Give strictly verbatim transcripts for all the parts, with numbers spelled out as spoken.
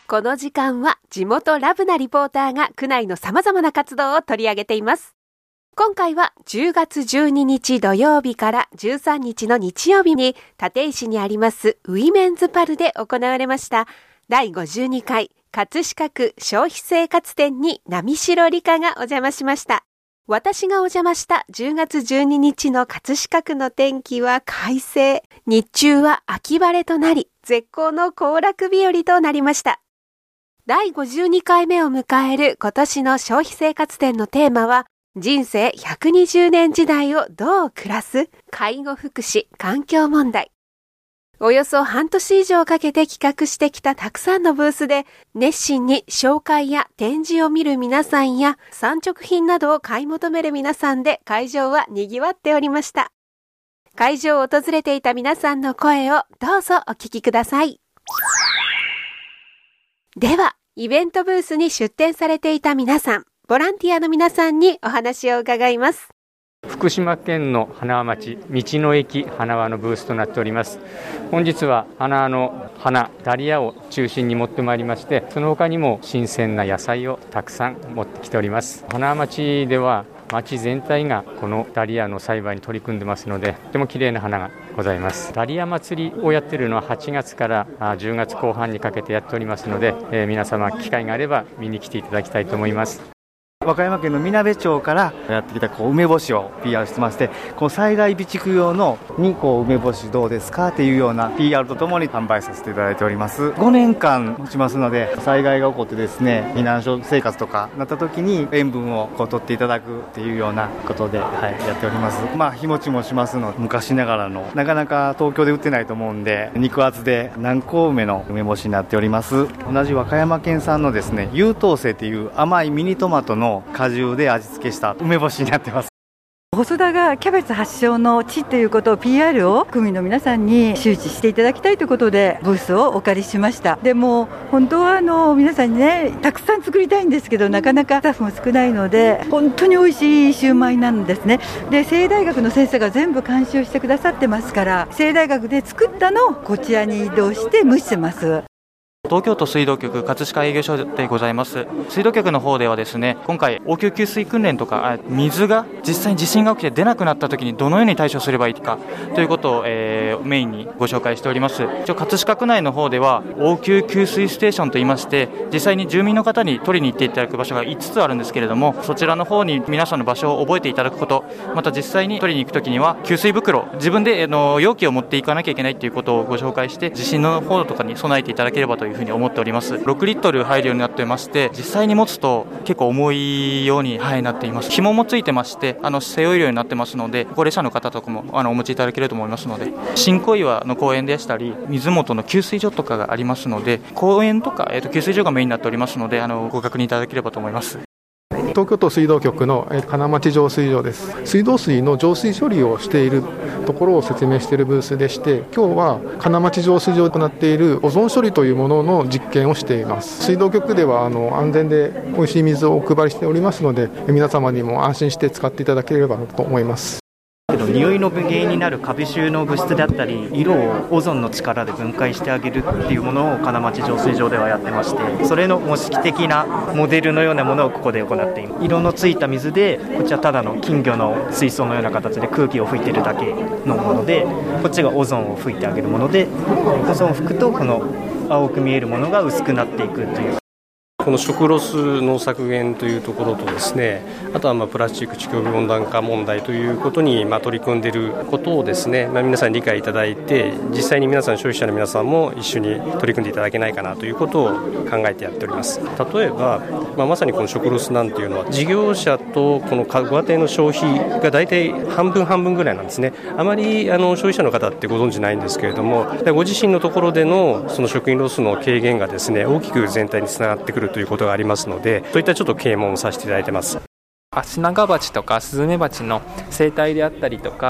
この時間は地元ラブなリポーターが区内の様々な活動を取り上げています。今回はじゅうがつじゅうににち土曜日からじゅうさんにちの日曜日に立石にありますウィメンズパルで行われましただいごじゅうにかい葛飾区消費生活展に波代理香がお邪魔しました。私がお邪魔したじゅうがつじゅうににちの葛飾区の天気は快晴。日中は秋晴れとなり、絶好の行楽日和となりました。だいごじゅうにかいめを迎える今年の消費生活展のテーマは、人生ひゃくにじゅうねん時代をどう暮らす？介護福祉、環境問題。およそ半年以上かけて企画してきたたくさんのブースで、熱心に紹介や展示を見る皆さんや、産直品などを買い求める皆さんで会場は賑わっておりました。会場を訪れていた皆さんの声をどうぞお聞きください。では、イベントブースに出展されていた皆さん、ボランティアの皆さんにお話を伺います。 福島県の花輪町道の駅花輪のブースとなっております。本日は花輪の花ダリアを中心に持ってまいりまして、その他にも新鮮な野菜をたくさん持ってきております。花輪町では町全体がこのダリアの栽培に取り組んでますので、とても綺麗な花がございます。ダリア祭りをやっているのははちがつからじゅうがつこう半にかけてやっておりますので、えー、皆様機会があれば見に来ていただきたいと思います。 和歌山県のみなべ町からやってきたこう梅干しを ピーアール してまして、こう災害備蓄用のにこう梅干しどうですかっていうような ピーアール とともに販売させていただいております。ごねんかん持ちますので、災害が起こってですね、避難所生活とかなった時に塩分をこう取っていただくっていうようなことで、はい、やっております。まあ日持ちもしますので、昔ながらのなかなか東京で売ってないと思うんで、肉厚で南高梅の梅干しになっております。同じ和歌山県産のですね、優等生っていう甘いミニトマトの果汁で味付けした梅干しになってます。 細田がキャベツ発祥の地ということを ピーアール を区民の皆さんに周知していただきたいということでブースをお借りしました。でも本当はあの皆さんにねたくさん作りたいんですけど、なかなかスタッフも少ないので、本当に美味しいシューマイなんですね。で成大学の先生が全部監修してくださってますから、成大学で作ったのをこちらに移動して蒸してます。 東京都水道局葛飾営業所でございます。水道局の方ではですね、今回応急給水訓練とか、水が実際に地震が起きて出なくなった時にどのように対処すればいいかということを、えー、メインにご紹介しております。一応葛飾区内の方では応急給水ステーションといいまして、実際に住民の方に取りに行っていただく場所がいつつあるんですけれども、そちらの方に皆さんの場所を覚えていただくこと、また実際に取りに行く時には給水袋、自分であの容器を持っていかなきゃいけないということをご紹介して、地震の方とかに備えていただければというふうに思っております。ろくリットル入るようになってまして、実際に持つと結構重いように、はい、なっています。紐もついてまして、あの背負えるようになってますので、高齢者の方とかもあのお持ちいただけると思いますので、新小岩の公園でしたり水元の給水所とかがありますので、公園とか、えー、と給水所がメインになっておりますので、あのご確認いただければと思います。 東京都水道局の金町浄水場です。水道水の浄水処理をしているところを説明しているブースでして、今日は金町浄水場で行っているオゾン処理というものの実験をしています。水道局ではあの安全で美味しい水をお配りしておりますので、皆様にも安心して使っていただければと思います。 匂いの原因になるカビ臭の物質であったり、色をオゾンの力で分解してあげるっていうものを金町浄水場ではやってまして、それの模式的なモデルのようなものをここで行っています。色のついた水で、こっちはただの金魚の水槽のような形で空気を吹いてるだけのもので、こっちがオゾンを吹いてあげるもので、オゾンを吹くとこの青く見えるものが薄くなっていくという。 この食ロスの削減というところとですね、あとはまあプラスチック地球温暖化問題ということにまあ取り組んでいることをですね、まあ、皆さんに理解いただいて、実際に皆さん消費者の皆さんも一緒に取り組んでいただけないかなということを考えてやっております。例えば、まあ、まさにこの食ロスなんていうのは事業者とこのご家庭の消費が大体半分半分ぐらいなんですね。あまりあの消費者の方ってご存じないんですけれども、ご自身のところでのその食品ロスの軽減がですね、大きく全体につながってくるということがありますので、そういったちょっと啓蒙をさせていただいてます。 アシナガバチとかスズメバチの生態であったりとか、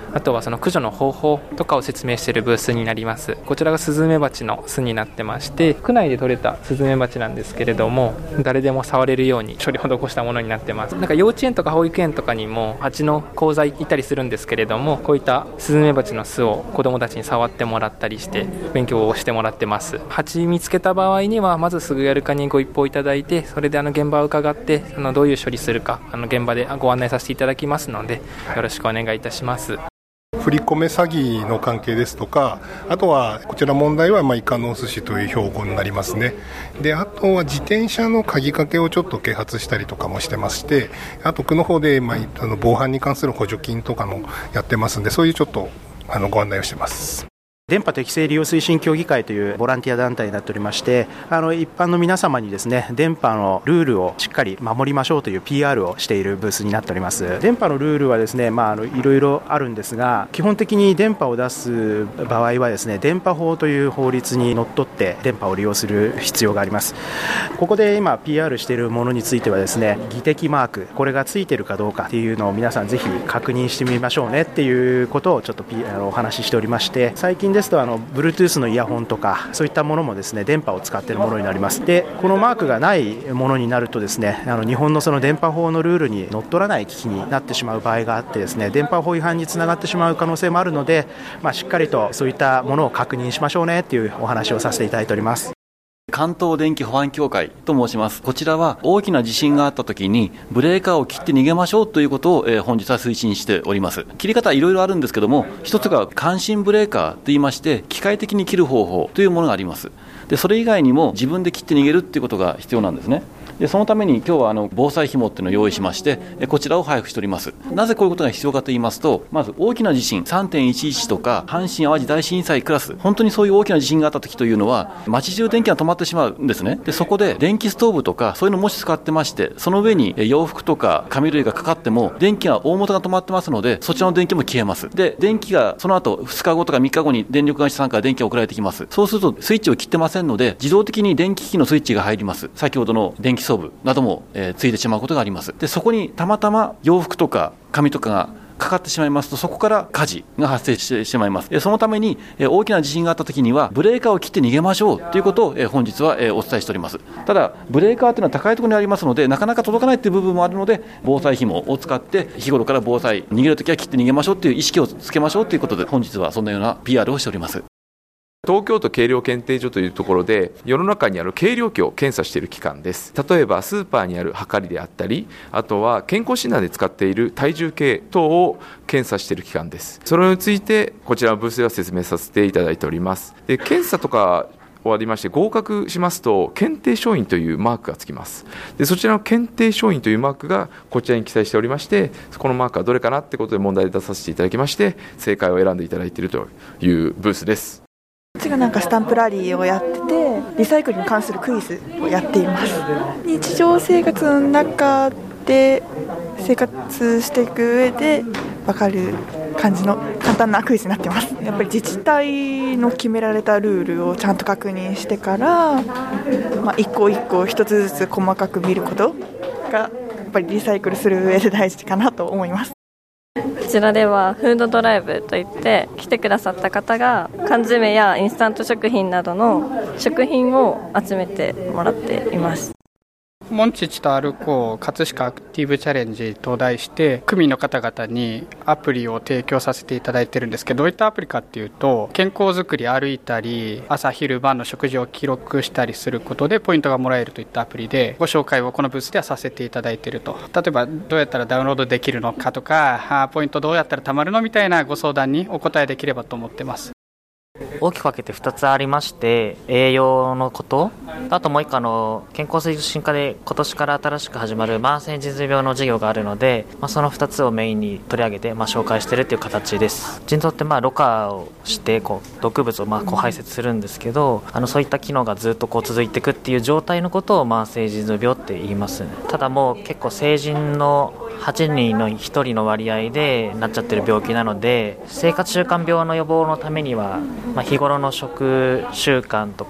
あとはその駆除の方法とかを説明しているブースになります。こちらがスズメバチの巣になってまして、区内で採れたスズメバチなんですけれども、誰でも触れるように処理を施したものになってます。なんか幼稚園とか保育園とかにも蜂の講座行ったりするんですけれども、こういったスズメバチの巣を子どもたちに触ってもらったりして勉強をしてもらってます。蜂見つけた場合にはまずすぐやる課にご一報いただいて、それであの現場を伺ってあのどういう処理するかあの現場でご案内させていただきますので、よろしくお願いいたします。 振り込め詐欺の関係ですとか、あとはこちら問題はまあイカのお寿司という標語になりますね。で、あとは自転車の鍵かけをちょっと啓発したりとかもしてまして、あと区の方でまああの防犯に関する補助金とかもやってますんで、そういうちょっとあのご案内をしてます。 電波適正利用推進協議会というボランティア団体になっておりまして、あの一般の皆様にですね、電波のルールをしっかり守りましょうという ピーアール をしているブースになっております。電波のルールはですね、まあ、あのいろいろあるんですが、基本的に電波を出す場合はですね、電波法という法律にのっとって電波を利用する必要があります。ここで今 ピーアール しているものについてはですね、技的マーク、これがついているかどうかっていうのを皆さんぜひ確認してみましょうねっていうことをちょっと、P、あのお話ししておりまして、最近ですとあの Bluetooth のイヤホンとかそういったものもですね、電波を使っているものになります。で、このマークがないものになるとですね、あの日本のその電波法のルールにのっとらない機器になってしまう場合があってですね、電波法違反につながってしまう可能性もあるので、まあ、しっかりとそういったものを確認しましょうねっていうお話をさせていただいております。 関東電気保安協会と申します。こちらは大きな地震があったときにブレーカーを切って逃げましょうということを、えー、本日は推進しております。切り方はいろいろあるんですけども、一つが感震ブレーカーといいまして、機械的に切る方法というものがあります。で、それ以外にも自分で切って逃げるということが必要なんですね。で、そのために今日はあの防災紐っていうのを用意しまして、こちらを配布しております。なぜこういうことが必要かと言いますと、まず大きな地震 さんてんいちいち とか阪神・淡路大震災クラス、本当にそういう大きな地震があった時というのは街中電気が止まってしまうんですね。で、そこで電気ストーブとかそういうのもし使ってまして、その上に洋服とか紙類がかかっても電気が大元が止まってますので、そちらの電気も消えます。で、電気がその後ふつかごとかみっかごに電力会社さんから電気が送られてきます。そうするとスイッチを切ってませんので、自動的に電気機器のスイッチが入ります。先ほどの電気ストーブなどもえー、ついてしまうことがあります。で、そこにたまたま洋服とか紙とかがかかってしまいますと、そこから火事が発生してしまいます。そのために大きな地震があったときにはブレーカーを切って逃げましょうということを本日はお伝えしております。ただブレーカーというのは高いところにありますので、なかなか届かないという部分もあるので、防災紐を使って日頃から防災、逃げるときは切って逃げましょうという意識をつけましょうということで、本日はそのような ピーアール をしております。 東京都計量検定所というところで世の中にある計量器を検査している機関です。例えばスーパーにある測りであったり、あとは健康診断で使っている体重計等を検査している機関です。それについてこちらのブースでは説明させていただいております。で、検査とか終わりまして合格しますと検定証印というマークがつきます。で、そちらの検定証印というマークがこちらに記載しておりまして、このマークはどれかなってことで問題で出させていただきまして、正解を選んでいただいているというブースです。 うちがなんかスタンプラリーをやってて、リサイクルに関するクイズをやっています。日常生活の中で生活していく上で分かる感じの簡単なクイズになってます。やっぱり自治体の決められたルールをちゃんと確認してから、まあ、一個一個一つずつ細かく見ることがやっぱりリサイクルする上で大事かなと思います。 こちらではフードドライブといって来てくださった方が缶詰やインスタント食品などの食品を集めてもらっています。 モンチッチと歩こう葛飾アクティブチャレンジと題して区民の方々にアプリを提供させていただいてるんですけど、どういったアプリかっていうと、健康づくり、歩いたり朝昼晩の食事を記録したりすることでポイントがもらえるといったアプリで、ご紹介をこのブースではさせていただいていると。例えばどうやったらダウンロードできるのかとか、ポイントどうやったら貯まるのみたいなご相談にお答えできればと思ってます。 大きく分けてふたつありまして、栄養のこと、あともういっこの健康推進課で今年から新しく始まる慢性腎臓病の授業があるので、まあ、そのふたつをメインに取り上げて、まあ、紹介しているという形です。腎臓ってまあろ過をしてこう毒物をまあこう排泄するんですけど、あのそういった機能がずっとこう続いていくっていう状態のことを慢性腎臓病って言います。ただもう結構成人のはちにんのひとりの割合でなっちゃってる病気なので、生活習慣病の予防のためには、まあ、日頃の食習慣とか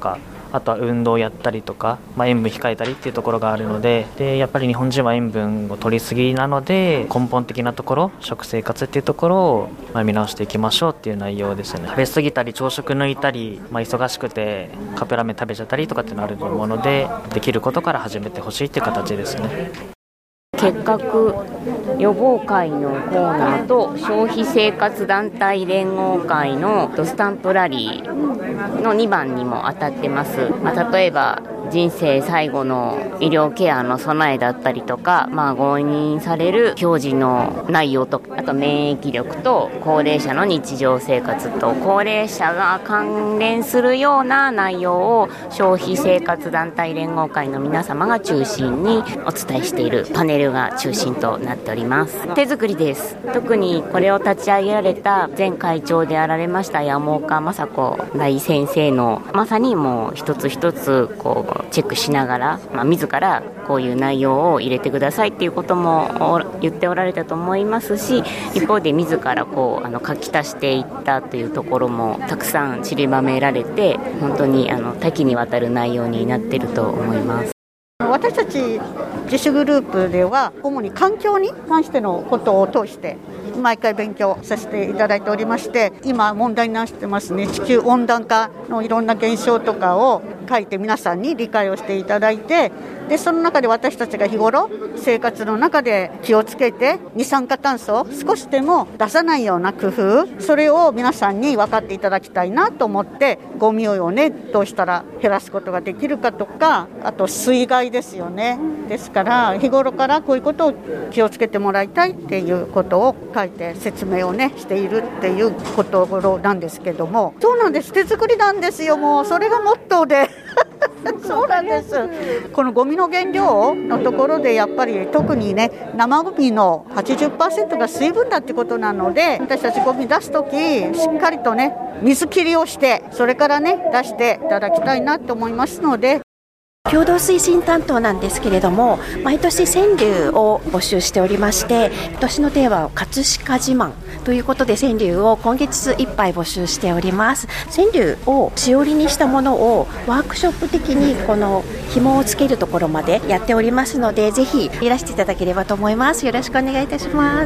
あとは運動をやったりとか、まあ、塩分控えたりっていうところがあるので、でやっぱり日本人は塩分を取りすぎなので、根本的なところ、食生活っていうところをまあ見直していきましょうっていう内容ですね。食べ過ぎたり朝食抜いたり、まあ、忙しくてカップラーメン食べちゃったりとかっていうのがあると思うので、できることから始めてほしいっていう形ですね。 結核予防会のコーナーと消費生活団体連合会のスタンプラリーのにばんにも当たってます。まあ、例えば人生最後の医療ケアの備えだったりとか、まあ、誤認される表示の内容と、あと免疫力と高齢者の日常生活と高齢者が関連するような内容を消費生活団体連合会の皆様が中心にお伝えしているパネルが中心となっております。手作りです。特にこれを立ち上げられた前会長であられました山岡雅子大先生のまさにもう一つ一つこうチェックしながら、まあ、自らこういう内容を入れてくださいっていうことも言っておられたと思いますし、一方で自らこうあの書き足していったというところもたくさん散りばめられて、本当にあの多岐にわたる内容になっていると思います。 私たち自主グループでは主に環境に関してのことを通して毎回勉強させていただいておりまして、今問題になってますね、地球温暖化のいろんな現象とかを書いて皆さんに理解をしていただいて、でその中で私たちが日頃生活の中で気をつけて二酸化炭素を少しでも出さないような工夫、それを皆さんに分かっていただきたいなと思って、ゴミをねどうしたら減らすことができるかとか、あと水害ですよね。ですから日頃からこういうことを気をつけてもらいたいっていうことを書いて説明をねしているっていうことなんですけども、そうなんです、手作りなんですよ。もうそれがモットーでそうなんです。このゴミの原料のところでやっぱり特にね、生ゴミの はちじゅっパーセント が水分だってことなので、私たちゴミ出すときしっかりとね水切りをして、それからね出していただきたいなと思いますので。 共同推進担当なんですけれども、毎年川柳を募集しておりまして、今年のテーマは葛飾自慢ということで川柳を今月いっぱい募集しております。川柳をしおりにしたものをワークショップ的にこの紐をつけるところまでやっておりますので、ぜひいらしていただければと思います。よろしくお願いいたします。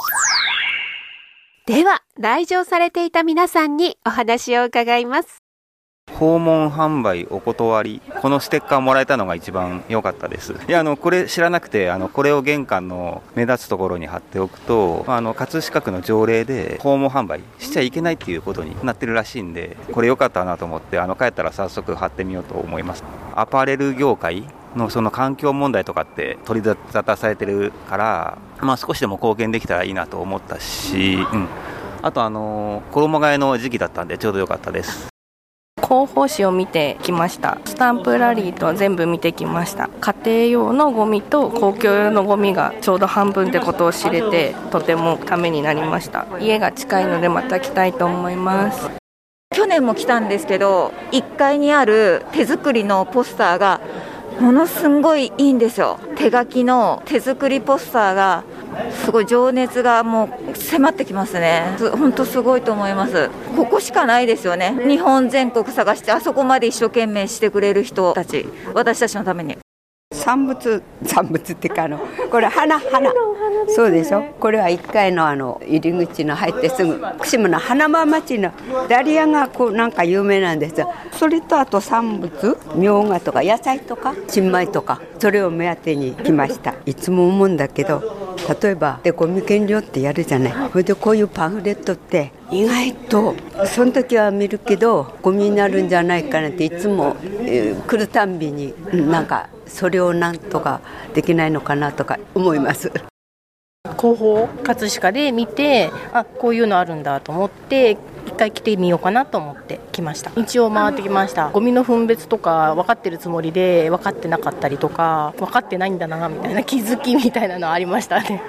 では来場されていた皆さんにお話を伺います。 訪問販売お断り、このステッカーもらえたのが一番良かったです。いや、あのこれ知らなくて、あのこれを玄関の目立つところに貼っておくと、あの葛飾区の条例で訪問販売しちゃいけないっていうことになってるらしいんで、これ良かったなと思って、あの帰ったら早速貼ってみようと思います。アパレル業界のその環境問題とかって取り沙汰されてるから、まあ、少しでも貢献できたらいいなと思ったし、うん、あとあの衣替えの時期だったんでちょうど良かったです。 広報誌を見てきました。スタンプラリーと全部見てきました。家庭用のゴミと公共用のゴミがちょうど半分ってことを知れて、とてもためになりました。家が近いのでまた来たいと思います。 去年も来たんですけど、いっかいにある手作りのポスターがものすごいいいんですよ。手書きの手作りポスターがすごい、情熱がもう迫ってきますね。本当すごいと思います。ここしかないですよね。日本全国探して、あそこまで一生懸命してくれる人たち、私たちのために。 産物産物っていうか、あのこれ花花そうでしょ。これはいっかいのあの入り口の入ってすぐ、串間の花間町のダリアがこうなんか有名なんですよ。それとあと産物、みょうがとか野菜とか新米とか、それを目当てに来ました。いつも思うんだけど、例えばでゴミ減量ってやるじゃない。それでこういうパンフレットって意外とその時は見るけどゴミになるんじゃないかなっていつも、えー、来るたんびになんかそれをなんとかできないのかなとか思います。 広報葛飾で見て、あ、こういうのあるんだと思って一回来てみようかなと思って来ました。一応回ってきました。ゴミの分別とか分かってるつもりで分かってなかったりとか、分かってないんだなみたいな気づきみたいなのありましたね。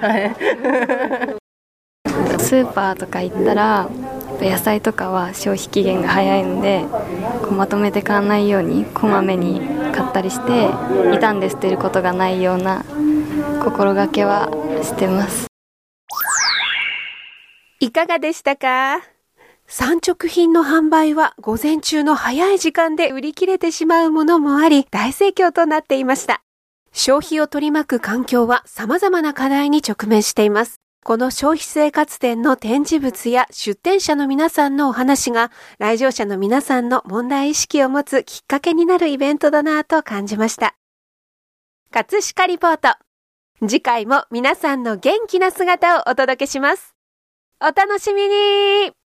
スーパーとか行ったら野菜とかは消費期限が早いので、こうまとめて買わないようにこまめに買ったりして、傷んで捨てることがないような心がけはしてます。 いかがでしたか？ 産直品の販売は午前中の早い時間で売り切れてしまうものもあり、大盛況となっていました。消費を取り巻く環境は様々な課題に直面しています。この消費生活展の展示物や出展者の皆さんのお話が、来場者の皆さんの問題意識を持つきっかけになるイベントだなぁと感じました。葛飾リポート。次回も皆さんの元気な姿をお届けします。お楽しみに。